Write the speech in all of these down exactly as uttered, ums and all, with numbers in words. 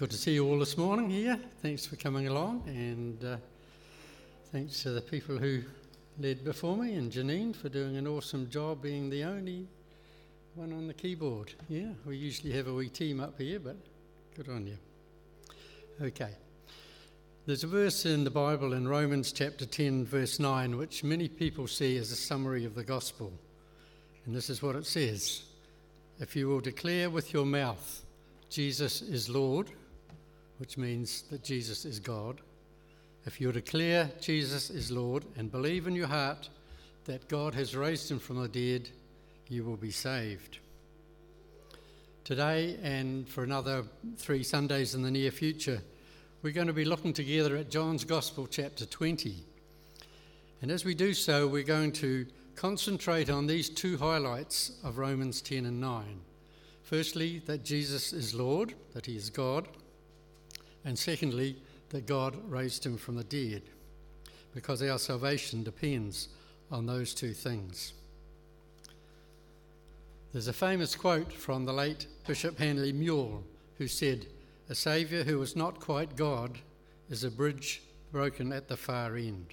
Good to see you all this morning here. Thanks for coming along, and uh, thanks to the people who led before me, and Janine for doing an awesome job being the only one on the keyboard. Yeah, we usually have a wee team up here, but good on you. Okay. There's a verse in the Bible in Romans chapter ten, verse nine, which many people see as a summary of the gospel. And this is what it says: if you will declare with your mouth, Jesus is Lord, which means that Jesus is God. If you declare Jesus is Lord and believe in your heart that God has raised him from the dead, you will be saved. Today, and for another three Sundays in the near future, we're going to be looking together at John's Gospel, chapter twenty. And as we do so, we're going to concentrate on these two highlights of Romans ten and nine. Firstly, that Jesus is Lord, that he is God. And secondly, that God raised him from the dead, because our salvation depends on those two things. There's a famous quote from the late Bishop Handley Mule, who said, "A Saviour who is not quite God is a bridge broken at the far end."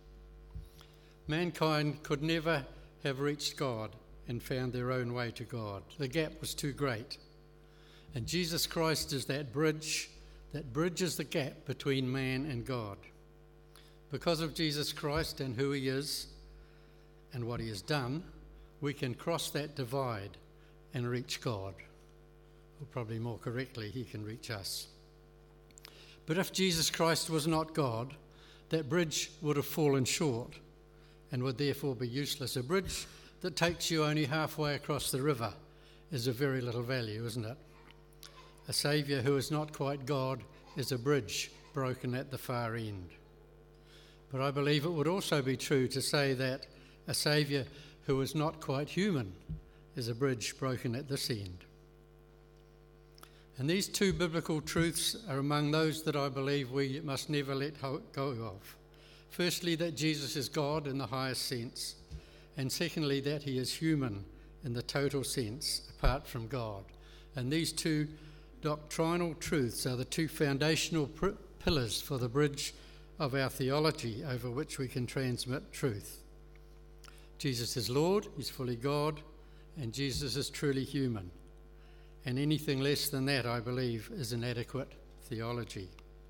Mankind could never have reached God and found their own way to God. The gap was too great. And Jesus Christ is that bridge that bridges the gap between man and God. Because of Jesus Christ and who he is and what he has done, we can cross that divide and reach God. Or probably more correctly, he can reach us. But if Jesus Christ was not God, that bridge would have fallen short and would therefore be useless. A bridge that takes you only halfway across the river is of very little value, isn't it? A Saviour who is not quite God is a bridge broken at the far end. But I believe it would also be true to say that a Saviour who is not quite human is a bridge broken at this end. And these two biblical truths are among those that I believe we must never let go of. Firstly, that Jesus is God in the highest sense, and secondly, that he is human in the total sense, apart from God. And these two doctrinal truths are the two foundational pr- pillars for the bridge of our theology over which we can transmit truth. Jesus is Lord, he's fully God, and Jesus is truly human. And anything less than that, I believe, is inadequate theology.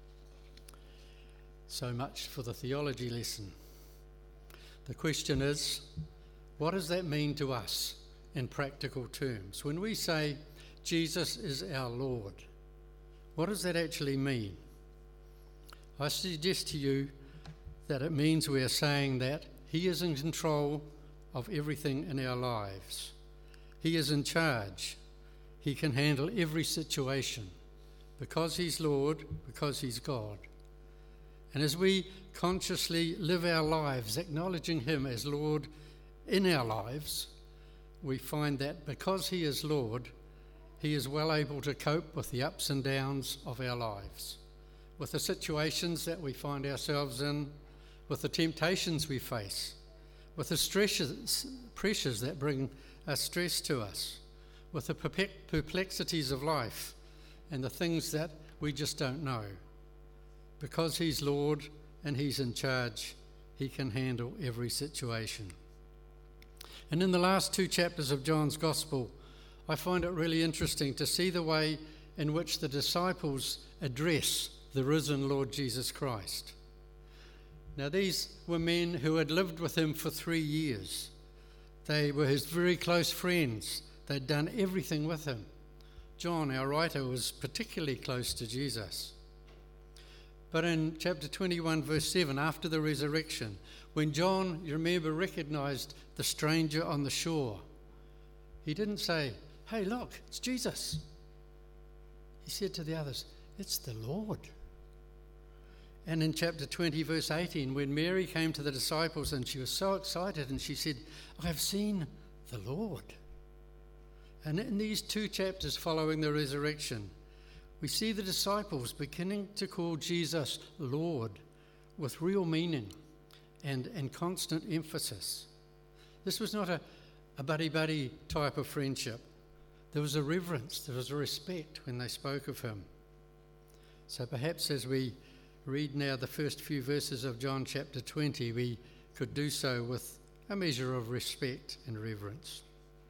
So much for the theology lesson. The question is, what does that mean to us in practical terms? When we say Jesus is our Lord, what does that actually mean? I suggest to you that it means we are saying that he is in control of everything in our lives. He is in charge. He can handle every situation because he's Lord, because he's God. And as we consciously live our lives, acknowledging him as Lord in our lives, we find that because he is Lord, he is well able to cope with the ups and downs of our lives, with the situations that we find ourselves in, with the temptations we face, with the stresses, pressures that bring a stress to us, with the perplexities of life and the things that we just don't know. Because he's Lord and he's in charge, he can handle every situation. And in the last two chapters of John's Gospel, I find it really interesting to see the way in which the disciples address the risen Lord Jesus Christ. Now, these were men who had lived with him for three years. They were his very close friends. They'd done everything with him. John, our writer, was particularly close to Jesus. But in chapter twenty-one, verse seven, after the resurrection, when John, you remember, recognized the stranger on the shore, he didn't say, "Hey, look, it's Jesus." He said to the others, "It's the Lord." And in chapter twenty, verse eighteen, when Mary came to the disciples and she was so excited and she said, "I have seen the Lord." And in these two chapters following the resurrection, we see the disciples beginning to call Jesus Lord with real meaning and, and constant emphasis. This was not a, a buddy-buddy type of friendship. There was a reverence, there was a respect when they spoke of him. So perhaps as we read now the first few verses of John chapter twenty, we could do so with a measure of respect and reverence.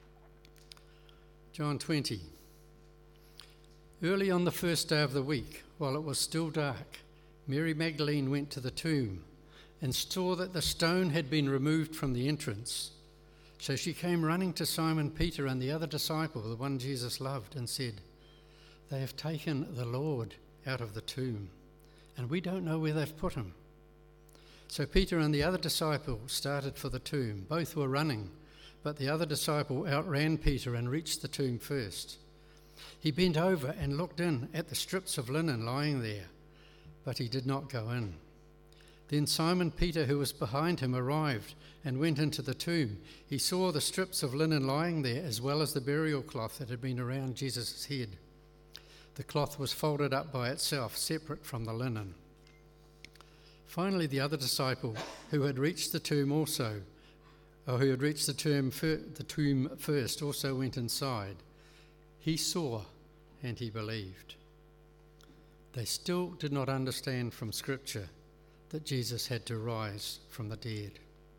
John twenty. Early on the first day of the week, while it was still dark, Mary Magdalene went to the tomb and saw that the stone had been removed from the entrance. So she came running to Simon Peter and the other disciple, the one Jesus loved, and said, "They have taken the Lord out of the tomb, and we don't know where they've put him." So Peter and the other disciple started for the tomb. Both were running, but the other disciple outran Peter and reached the tomb first. He bent over and looked in at the strips of linen lying there, but he did not go in. Then Simon Peter, who was behind him, arrived and went into the tomb. He saw the strips of linen lying there, as well as the burial cloth that had been around Jesus' head. The cloth was folded up by itself, separate from the linen. Finally, the other disciple, who had reached the tomb also, or who had reached the tomb, the tomb first, also went inside. He saw and he believed. They still did not understand from Scripture that Jesus had to rise from the dead.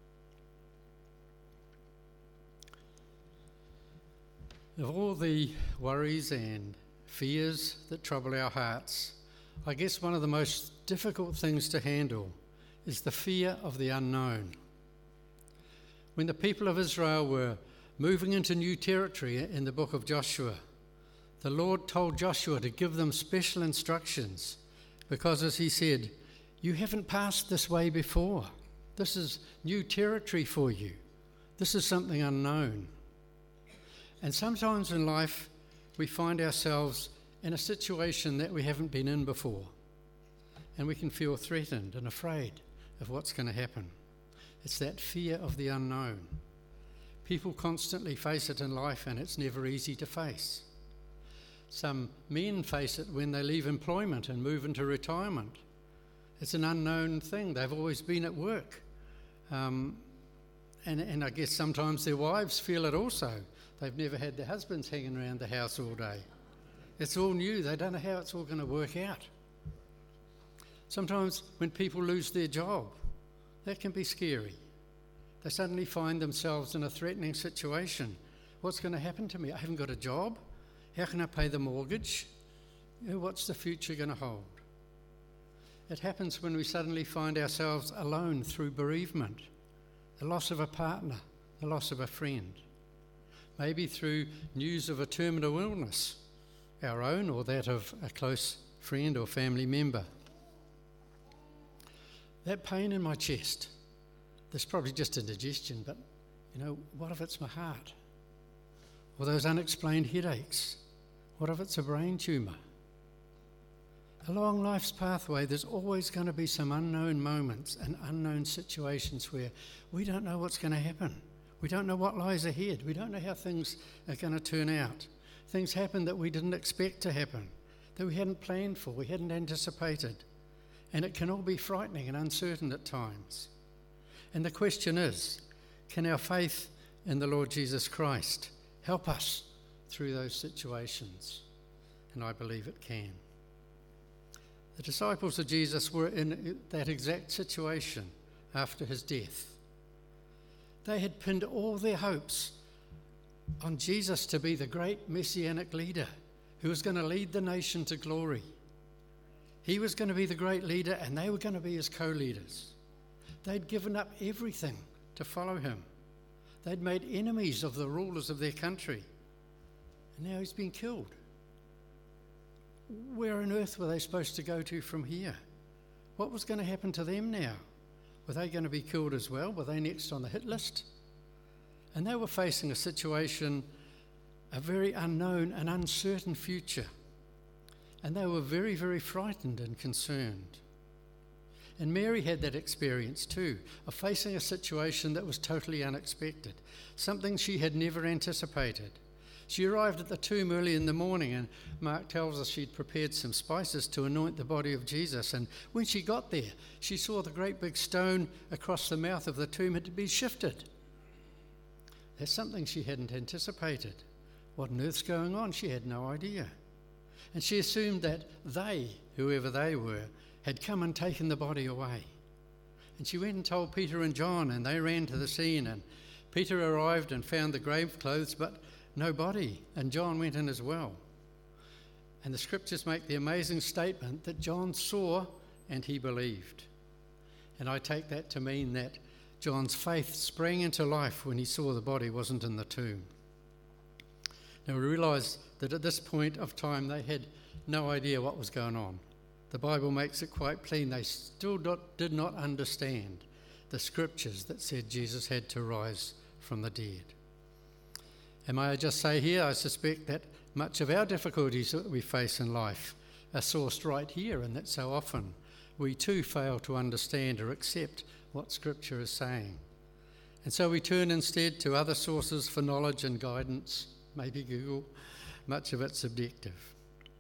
Of all the worries and fears that trouble our hearts, I guess one of the most difficult things to handle is the fear of the unknown. When the people of Israel were moving into new territory in the book of Joshua, the Lord told Joshua to give them special instructions because, as he said, "You haven't passed this way before. This is new territory for you. This is something unknown." And sometimes in life, we find ourselves in a situation that we haven't been in before, and we can feel threatened and afraid of what's going to happen. It's that fear of the unknown. People constantly face it in life, and it's never easy to face. Some men face it when they leave employment and move into retirement. It's an unknown thing. They've always been at work. Um, and, and I guess sometimes their wives feel it also. They've never had their husbands hanging around the house all day. It's all new. They don't know how it's all going to work out. Sometimes when people lose their job, that can be scary. They suddenly find themselves in a threatening situation. What's going to happen to me? I haven't got a job. How can I pay the mortgage? You know, what's the future going to hold? It happens when we suddenly find ourselves alone through bereavement, the loss of a partner, the loss of a friend. Maybe through news of a terminal illness, our own or that of a close friend or family member. That pain in my chest, there's probably just indigestion, but you know, what if it's my heart? Or those unexplained headaches? What if it's a brain tumour? Along life's pathway, there's always going to be some unknown moments and unknown situations where we don't know what's going to happen. We don't know what lies ahead. We don't know how things are going to turn out. Things happen that we didn't expect to happen, that we hadn't planned for, we hadn't anticipated. And it can all be frightening and uncertain at times. And the question is, can our faith in the Lord Jesus Christ help us through those situations? And I believe it can. The disciples of Jesus were in that exact situation after his death. They had pinned all their hopes on Jesus to be the great messianic leader who was going to lead the nation to glory. He was going to be the great leader, and they were going to be his co-leaders. They'd given up everything to follow him. They'd made enemies of the rulers of their country. And now he's been killed. Where on earth were they supposed to go to from here? What was going to happen to them now? Were they going to be killed as well? Were they next on the hit list? And they were facing a situation, a very unknown and uncertain future. And they were very, very frightened and concerned. And Mary had that experience too, of facing a situation that was totally unexpected, something she had never anticipated. She arrived at the tomb early in the morning, and Mark tells us she'd prepared some spices to anoint the body of Jesus. And when she got there, she saw the great big stone across the mouth of the tomb had been shifted. That's something she hadn't anticipated. What on earth's going on? She had no idea. And she assumed that they, whoever they were, had come and taken the body away. And she went and told Peter and John, and they ran to the scene. And Peter arrived and found the grave clothes, but no body. And John went in as well. And the scriptures make the amazing statement that John saw and he believed. And I take that to mean that John's faith sprang into life when he saw the body wasn't in the tomb. Now we realise that at this point of time they had no idea what was going on. The Bible makes it quite plain they still not, did not understand the scriptures that said Jesus had to rise from the dead. And may I just say here, I suspect that much of our difficulties that we face in life are sourced right here, and that so often we too fail to understand or accept what Scripture is saying. And so we turn instead to other sources for knowledge and guidance, maybe Google. Much of it's subjective.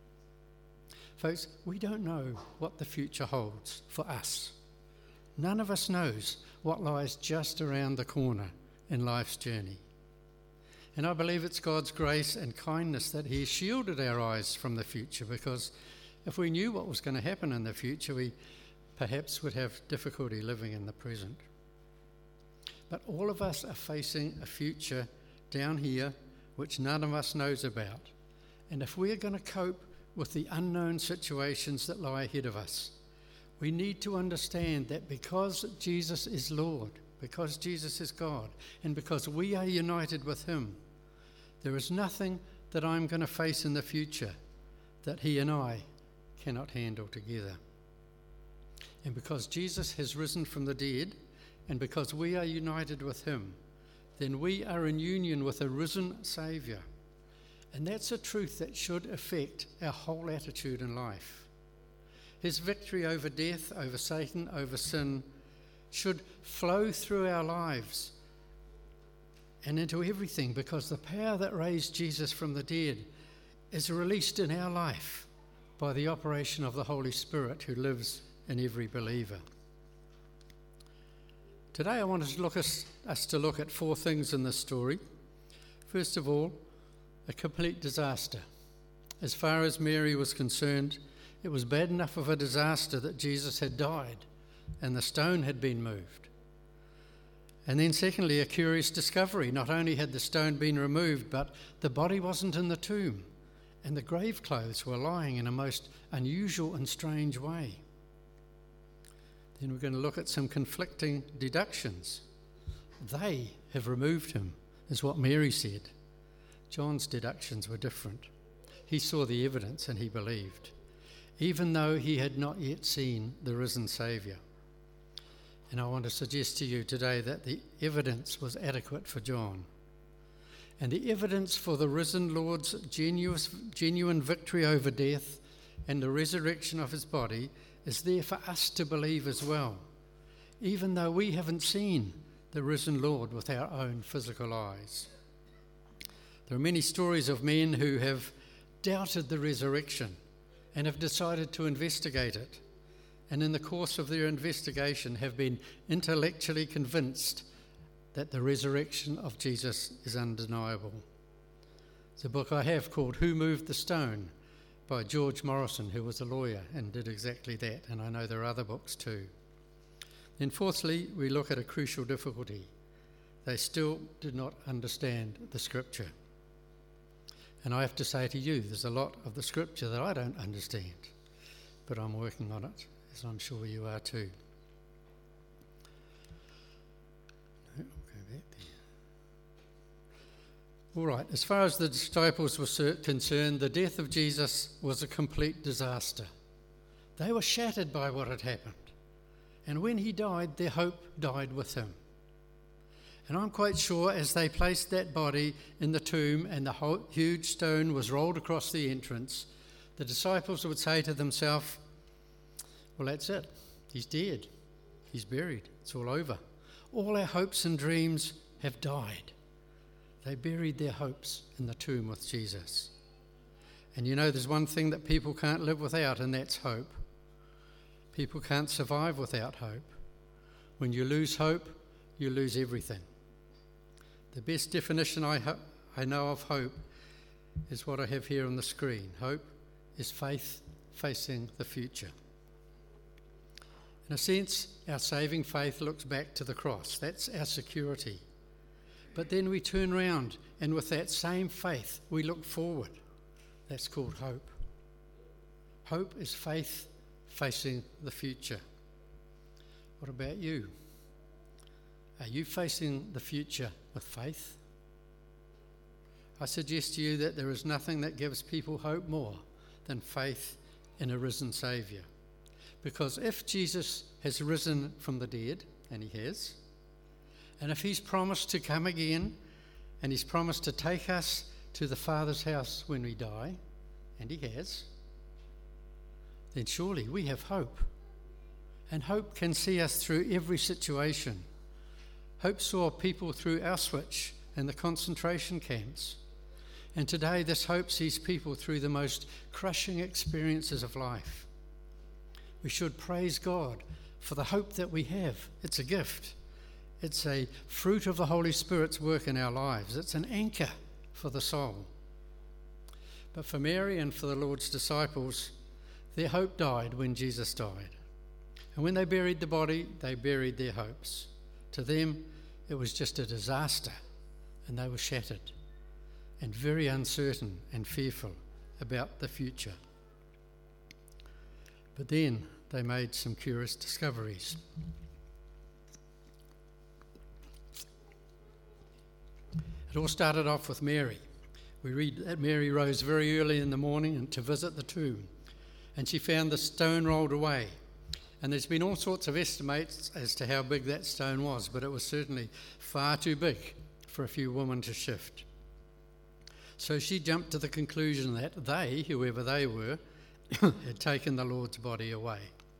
Folks, we don't know what the future holds for us. None of us knows what lies just around the corner in life's journey. And I believe it's God's grace and kindness that He has shielded our eyes from the future, because if we knew what was going to happen in the future, we perhaps would have difficulty living in the present. But all of us are facing a future down here which none of us knows about. And if we're going to cope with the unknown situations that lie ahead of us, we need to understand that because Jesus is Lord, because Jesus is God, and because we are united with Him, there is nothing that I'm going to face in the future that He and I cannot handle together. And because Jesus has risen from the dead, and because we are united with Him, then we are in union with a risen Saviour. And that's a truth that should affect our whole attitude in life. His victory over death, over Satan, over sin, should flow through our lives and into everything, because the power that raised Jesus from the dead is released in our life by the operation of the Holy Spirit who lives in every believer. Today I want us to, look us, us to look at four things in this story. First of all, a complete disaster. As far as Mary was concerned, it was bad enough of a disaster that Jesus had died and the stone had been moved. And then secondly, a curious discovery. Not only had the stone been removed, but the body wasn't in the tomb, and the grave clothes were lying in a most unusual and strange way. Then we're going to look at some conflicting deductions. They have removed him, is what Mary said. John's deductions were different. He saw the evidence and he believed, even though he had not yet seen the risen Saviour. And I want to suggest to you today that the evidence was adequate for John. And the evidence for the risen Lord's genuine, genuine victory over death and the resurrection of his body is there for us to believe as well, even though we haven't seen the risen Lord with our own physical eyes. There are many stories of men who have doubted the resurrection and have decided to investigate it, and in the course of their investigation have been intellectually convinced that the resurrection of Jesus is undeniable. There's a book I have called Who Moved the Stone by George Morrison, who was a lawyer and did exactly that, and I know there are other books too. Then fourthly, we look at a crucial difficulty. They still did not understand the Scripture. And I have to say to you, there's a lot of the Scripture that I don't understand, but I'm working on it, as I'm sure you are too. No, I'll go back there. All right, as far as the disciples were concerned, the death of Jesus was a complete disaster. They were shattered by what had happened. And when he died, their hope died with him. And I'm quite sure as they placed that body in the tomb and the whole, huge stone was rolled across the entrance, the disciples would say to themselves, well, that's it. He's dead. He's buried. It's all over. All our hopes and dreams have died. They buried their hopes in the tomb with Jesus. And you know, there's one thing that people can't live without, and that's hope. People can't survive without hope. When you lose hope, you lose everything. The best definition I, ho- I know of hope is what I have here on the screen. Hope is faith facing the future. In a sense, our saving faith looks back to the cross. That's our security. But then we turn around, and with that same faith, we look forward. That's called hope. Hope is faith facing the future. What about you? Are you facing the future with faith? I suggest to you that there is nothing that gives people hope more than faith in a risen Saviour. Because if Jesus has risen from the dead, and he has, and if he's promised to come again, and he's promised to take us to the Father's house when we die, and he has, then surely we have hope. And hope can see us through every situation. Hope saw people through Auschwitz and the concentration camps. And today this hope sees people through the most crushing experiences of life. We should praise God for the hope that we have. It's a gift. It's a fruit of the Holy Spirit's work in our lives. It's an anchor for the soul. But for Mary and for the Lord's disciples, their hope died when Jesus died. And when they buried the body, they buried their hopes. To them, it was just a disaster, and they were shattered and very uncertain and fearful about the future. But then they made some curious discoveries. It all started off with Mary. We read that Mary rose very early in the morning to visit the tomb, and she found the stone rolled away. And there's been all sorts of estimates as to how big that stone was, but it was certainly far too big for a few women to shift. So she jumped to the conclusion that they, whoever they were, had taken the Lord's body away.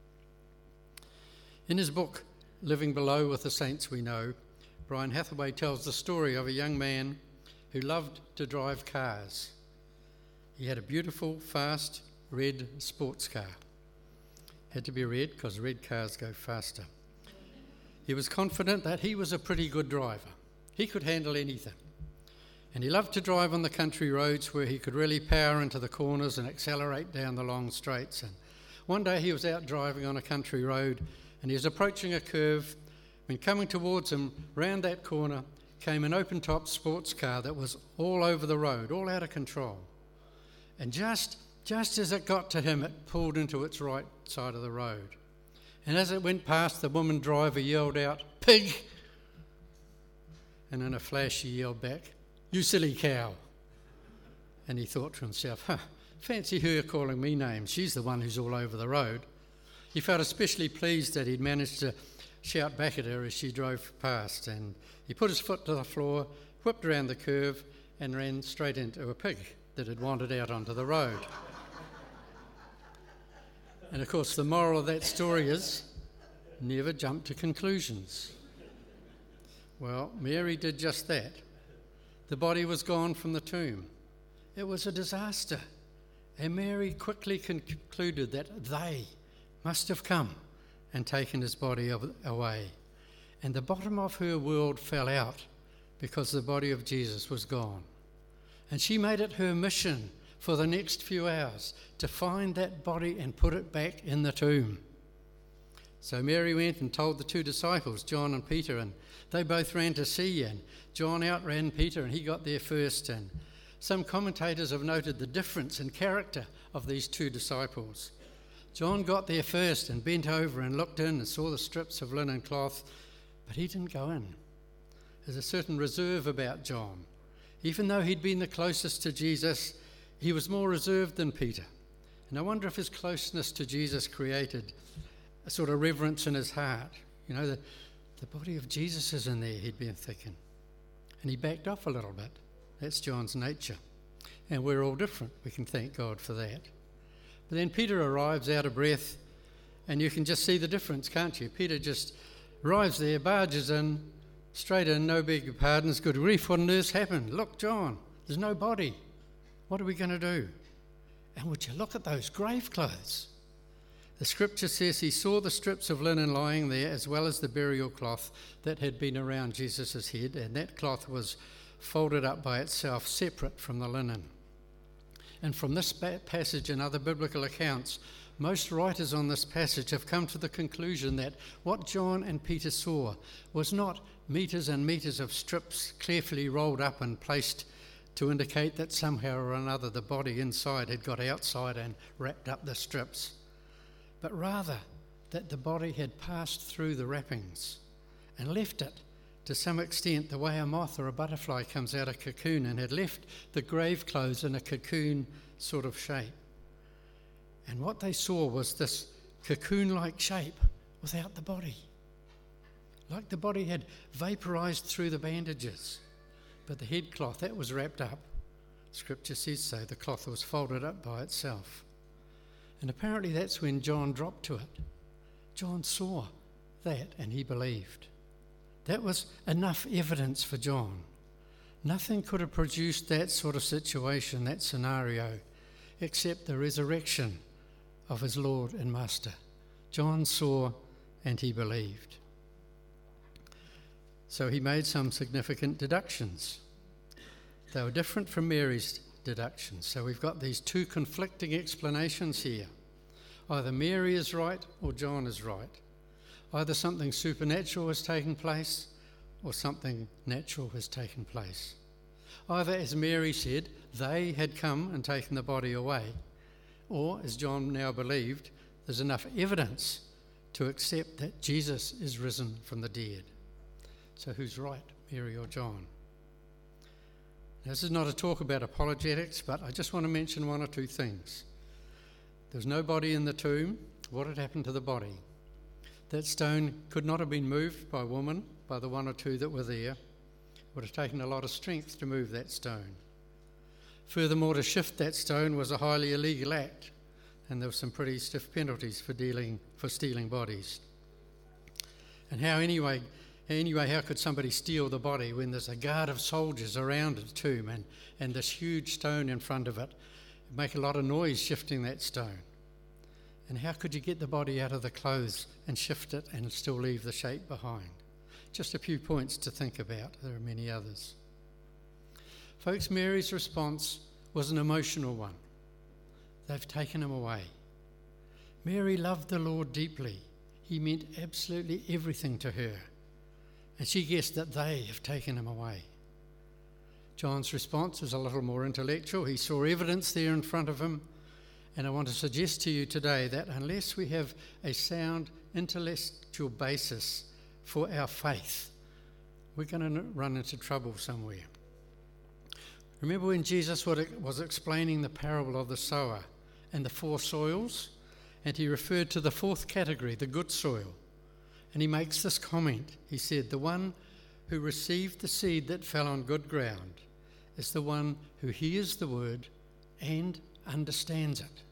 In his book, Living Below with the Saints We Know, Brian Hathaway tells the story of a young man who loved to drive cars. He had a beautiful, fast, red sports car. Had to be red because red cars go faster. He was confident that he was a pretty good driver. He could handle anything. And he loved to drive on the country roads where he could really power into the corners and accelerate down the long straights. And one day he was out driving on a country road and he was approaching a curve when coming towards him, round that corner, came an open-top sports car that was all over the road, all out of control. And just, just as it got to him, it pulled into its right side of the road. And as it went past, the woman driver yelled out, "Pig!" And in a flash she yelled back, "You silly cow." And he thought to himself, huh, fancy her calling me names. She's the one who's all over the road. He felt especially pleased that he'd managed to shout back at her as she drove past, and he put his foot to the floor, whipped around the curve, and ran straight into a pig that had wandered out onto the road. And of course, the moral of that story is never jump to conclusions. Well, Mary did just that. The body was gone from the tomb. It was a disaster. And Mary quickly concluded that they must have come and taken his body away. And the bottom of her world fell out because the body of Jesus was gone. And she made it her mission for the next few hours to find that body and put it back in the tomb. So Mary went and told the two disciples, John and Peter, and they both ran to see, and John outran Peter and he got there first. And some commentators have noted the difference in character of these two disciples. John got there first and bent over and looked in and saw the strips of linen cloth, but he didn't go in. There's a certain reserve about John. Even though he'd been the closest to Jesus, he was more reserved than Peter. And I wonder if his closeness to Jesus created a sort of reverence in his heart. You know, the, the body of Jesus is in there, he'd been thinking. And he backed off a little bit. That's John's nature. And we're all different. We can thank God for that. But then Peter arrives out of breath, and you can just see the difference, can't you? Peter just arrives there, barges in, straight in, no beg pardons, good grief, what on earth's happened? Look, John, there's no body. What are we going to do? And would you look at those grave clothes? The scripture says he saw the strips of linen lying there, as well as the burial cloth that had been around Jesus' head, and that cloth was folded up by itself, separate from the linen. And from this passage and other biblical accounts, most writers on this passage have come to the conclusion that what John and Peter saw was not metres and metres of strips carefully rolled up and placed to indicate that somehow or another the body inside had got outside and wrapped up the strips, but rather that the body had passed through the wrappings and left it to some extent the way a moth or a butterfly comes out of a cocoon, and had left the grave clothes in a cocoon sort of shape. And what they saw was this cocoon-like shape without the body. Like the body had vaporised through the bandages. But the headcloth, that was wrapped up. Scripture says so. The cloth was folded up by itself. And apparently that's when John dropped to it. John saw that and he believed. That was enough evidence for John. Nothing could have produced that sort of situation, that scenario, except the resurrection of his Lord and Master. John saw and he believed. So he made some significant deductions. They were different from Mary's deductions. So we've got these two conflicting explanations here. Either Mary is right or John is right. Either something supernatural has taken place or something natural has taken place. Either, as Mary said, they had come and taken the body away, or, as John now believed, there's enough evidence to accept that Jesus is risen from the dead. So who's right, Mary or John? Now, this is not a talk about apologetics, but I just want to mention one or two things. There's no body in the tomb. What had happened to the body? That stone could not have been moved by a woman, by the one or two that were there. It would have taken a lot of strength to move that stone. Furthermore, to shift that stone was a highly illegal act, and there were some pretty stiff penalties for dealing for stealing bodies. And how anyway, anyway, how could somebody steal the body when there's a guard of soldiers around the tomb and, and this huge stone in front of it? It'd make a lot of noise shifting that stone. And how could you get the body out of the clothes and shift it and still leave the shape behind? Just a few points to think about. There are many others. Folks, Mary's response was an emotional one. They've taken him away. Mary loved the Lord deeply. He meant absolutely everything to her. And she guessed that they have taken him away. John's response was a little more intellectual. He saw evidence there in front of him. And I want to suggest to you today that unless we have a sound intellectual basis for our faith, we're going to run into trouble somewhere. Remember when Jesus was explaining the parable of the sower and the four soils? And he referred to the fourth category, the good soil. And he makes this comment. He said, the one who received the seed that fell on good ground is the one who hears the word and understands it.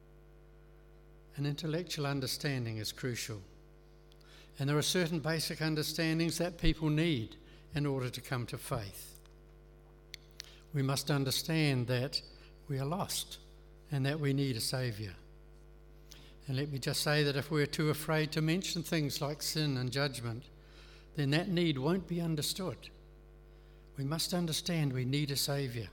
An intellectual understanding is crucial. And there are certain basic understandings that people need in order to come to faith. We must understand that we are lost and that we need a saviour. And let me just say that if we're too afraid to mention things like sin and judgment, then that need won't be understood. We must understand we need a saviour.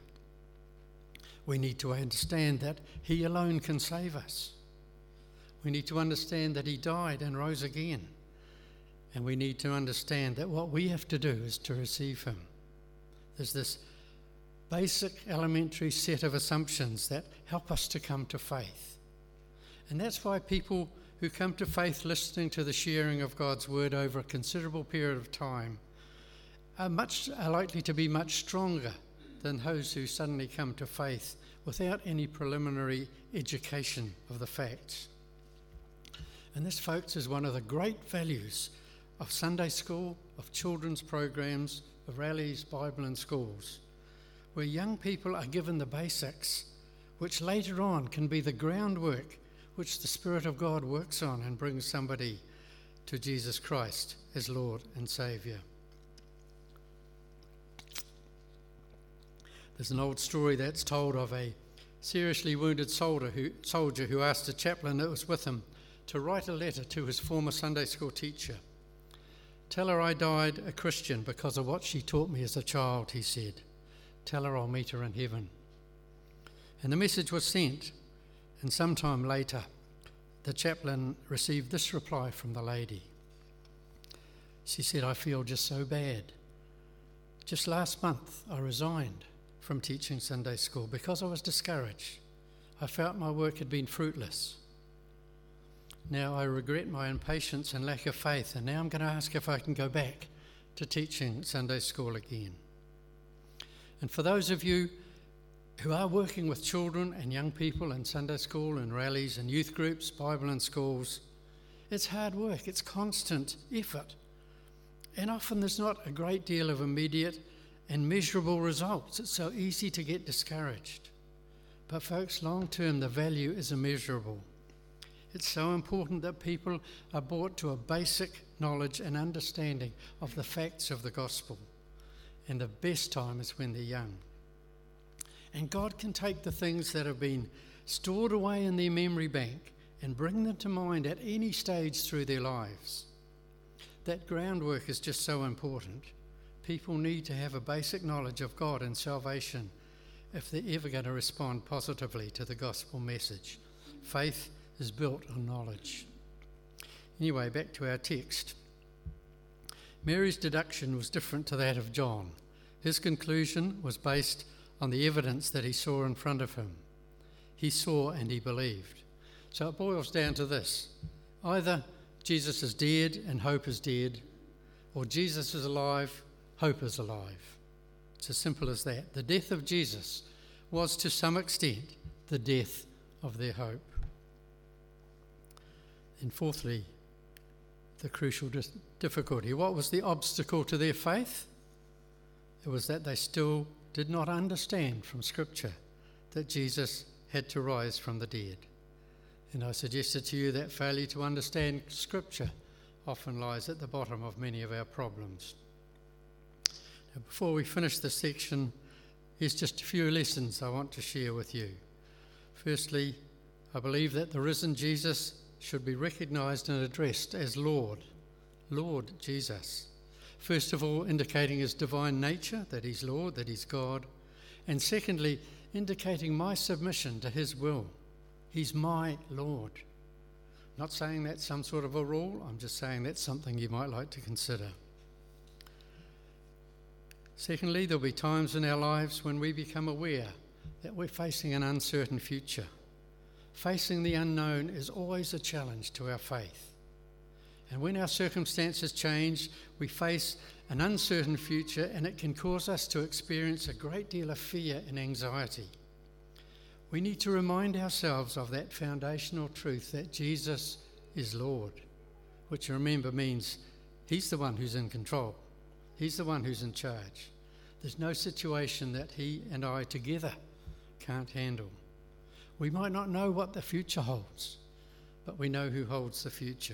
We need to understand that he alone can save us. We need to understand that he died and rose again. And we need to understand that what we have to do is to receive him. There's this basic elementary set of assumptions that help us to come to faith. And that's why people who come to faith listening to the sharing of God's word over a considerable period of time are much are likely to be much stronger than those who suddenly come to faith without any preliminary education of the facts. And this, folks, is one of the great values of Sunday school, of children's programs, of rallies, Bible in schools, where young people are given the basics, which later on can be the groundwork which the Spirit of God works on and brings somebody to Jesus Christ as Lord and Saviour. There's an old story that's told of a seriously wounded soldier who, soldier who asked a chaplain that was with him to write a letter to his former Sunday school teacher. Tell her I died a Christian because of what she taught me as a child, he said. Tell her I'll meet her in heaven. And the message was sent, and sometime later, the chaplain received this reply from the lady. She said, "I feel just so bad. Just last month, I resigned from teaching Sunday school because I was discouraged. I felt my work had been fruitless. Now I regret my impatience and lack of faith, and now I'm going to ask if I can go back to teaching Sunday school again." And for those of you who are working with children and young people in Sunday school and rallies and youth groups, Bible in schools, it's hard work, it's constant effort. And often there's not a great deal of immediate and measurable results. It's so easy to get discouraged. But folks, long term, the value is immeasurable. It's so important that people are brought to a basic knowledge and understanding of the facts of the gospel. And the best time is when they're young. And God can take the things that have been stored away in their memory bank and bring them to mind at any stage through their lives. That groundwork is just so important. People need to have a basic knowledge of God and salvation if they're ever going to respond positively to the gospel message. Faith is built on knowledge. Anyway, back to our text. Mary's deduction was different to that of John. His conclusion was based on the evidence that he saw in front of him. He saw and he believed. So it boils down to this. Either Jesus is dead and hope is dead, or Jesus is alive, hope is alive. It's as simple as that. The death of Jesus was to some extent the death of their hope. And fourthly, the crucial dis- difficulty. What was the obstacle to their faith? It was that they still did not understand from Scripture that Jesus had to rise from the dead. And I suggested to you that failure to understand Scripture often lies at the bottom of many of our problems. Now, before we finish this section, here's just a few lessons I want to share with you. Firstly, I believe that the risen Jesus should be recognised and addressed as Lord, Lord Jesus. First of all, indicating his divine nature, that he's Lord, that he's God. And secondly, indicating my submission to his will. He's my Lord. I'm not saying that's some sort of a rule, I'm just saying that's something you might like to consider. Secondly, there'll be times in our lives when we become aware that we're facing an uncertain future. Facing the unknown is always a challenge to our faith. And when our circumstances change, we face an uncertain future, and it can cause us to experience a great deal of fear and anxiety. We need to remind ourselves of that foundational truth that Jesus is Lord, which, remember, means he's the one who's in control. He's the one who's in charge. There's no situation that he and I together can't handle. We might not know what the future holds, but we know who holds the future.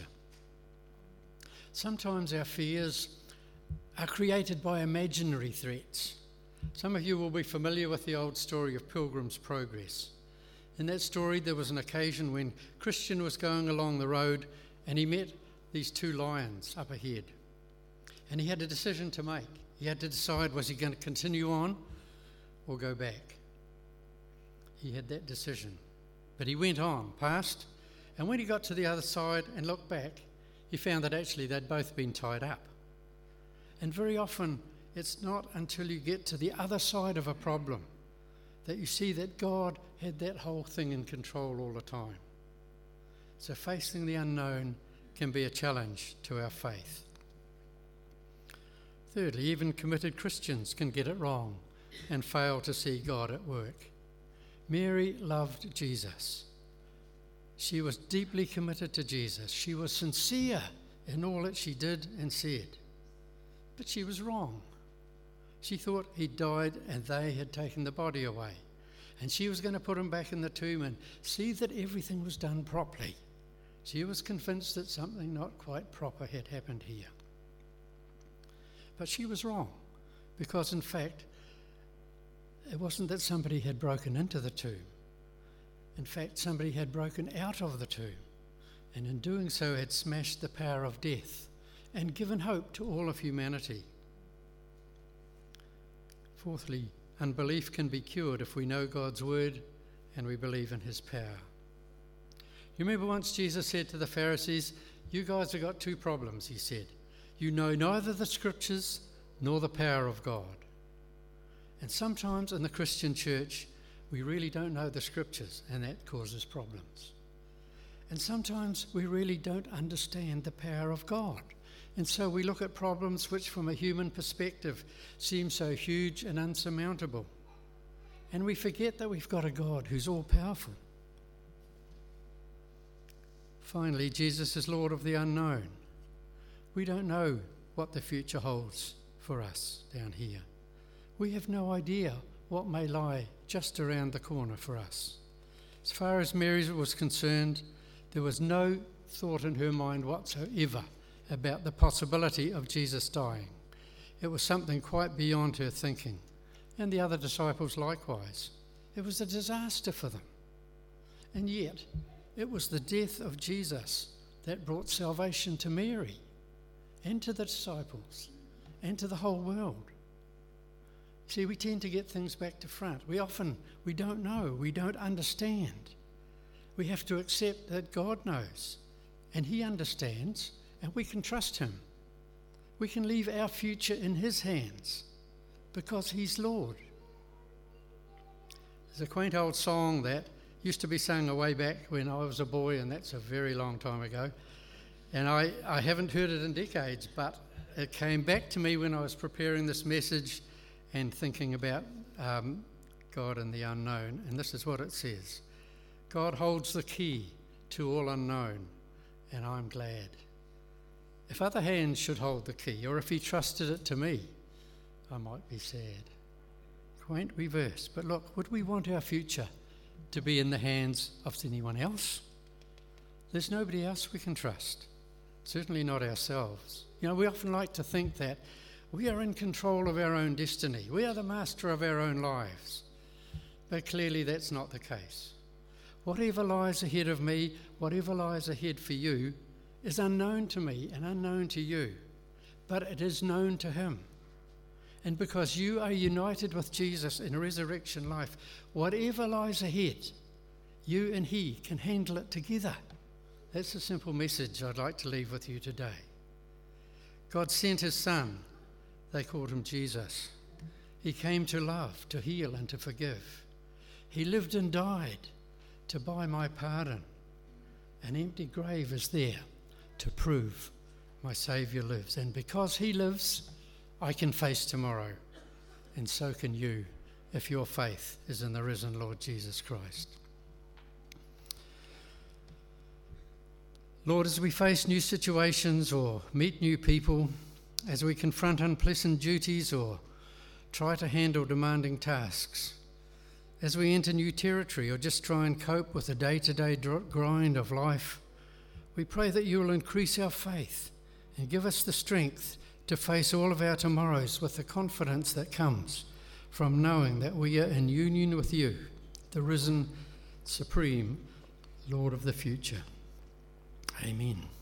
Sometimes our fears are created by imaginary threats. Some of you will be familiar with the old story of Pilgrim's Progress. In that story, there was an occasion when Christian was going along the road and he met these two lions up ahead. And he had a decision to make. He had to decide, was he going to continue on or go back? He had that decision. But he went on, past, and when he got to the other side and looked back, he found that actually they'd both been tied up. And very often, it's not until you get to the other side of a problem that you see that God had that whole thing in control all the time. So facing the unknown can be a challenge to our faith. Thirdly, even committed Christians can get it wrong and fail to see God at work. Mary loved Jesus. She was deeply committed to Jesus. She was sincere in all that she did and said. But she was wrong. She thought he died and they had taken the body away. And she was going to put him back in the tomb and see that everything was done properly. She was convinced that something not quite proper had happened here. But she was wrong, because in fact, it wasn't that somebody had broken into the tomb. In fact, somebody had broken out of the tomb, and in doing so had smashed the power of death and given hope to all of humanity. Fourthly, unbelief can be cured if we know God's word and we believe in his power. You remember once Jesus said to the Pharisees, "You guys have got two problems," he said. "You know neither the scriptures nor the power of God." And sometimes in the Christian church, we really don't know the scriptures, and that causes problems. And sometimes we really don't understand the power of God. And so we look at problems which from a human perspective seem so huge and unsurmountable. And we forget that we've got a God who's all-powerful. Finally, Jesus is Lord of the unknown. We don't know what the future holds for us down here. We have no idea what may lie just around the corner for us. As far as Mary was concerned, there was no thought in her mind whatsoever about the possibility of Jesus dying. It was something quite beyond her thinking, and the other disciples likewise. It was a disaster for them. And yet, it was the death of Jesus that brought salvation to Mary and to the disciples and to the whole world. See, we tend to get things back to front. We often, we don't know, we don't understand. We have to accept that God knows and he understands, and we can trust him. We can leave our future in his hands because he's Lord. There's a quaint old song that used to be sung way back when I was a boy, and that's a very long time ago. And I, I haven't heard it in decades, but it came back to me when I was preparing this message and thinking about um, God and the unknown. And this is what it says: God holds the key to all unknown, and I'm glad. If other hands should hold the key, or if he trusted it to me, I might be sad. Quaint reverse, but look, would we want our future to be in the hands of anyone else? There's nobody else we can trust, certainly not ourselves. You know, we often like to think that we are in control of our own destiny. We are the master of our own lives. But clearly that's not the case. Whatever lies ahead of me, whatever lies ahead for you, is unknown to me and unknown to you, but it is known to him. And because you are united with Jesus in resurrection life, whatever lies ahead, you and he can handle it together. That's the simple message I'd like to leave with you today. God sent his son. They called him Jesus. He came to love, to heal, and to forgive. He lived and died to buy my pardon. An empty grave is there to prove my Saviour lives. And because he lives, I can face tomorrow. And so can you, if your faith is in the risen Lord Jesus Christ. Lord, as we face new situations or meet new people, as we confront unpleasant duties or try to handle demanding tasks, as we enter new territory or just try and cope with the day-to-day grind of life, we pray that you will increase our faith and give us the strength to face all of our tomorrows with the confidence that comes from knowing that we are in union with you, the risen, supreme Lord of the future. Amen.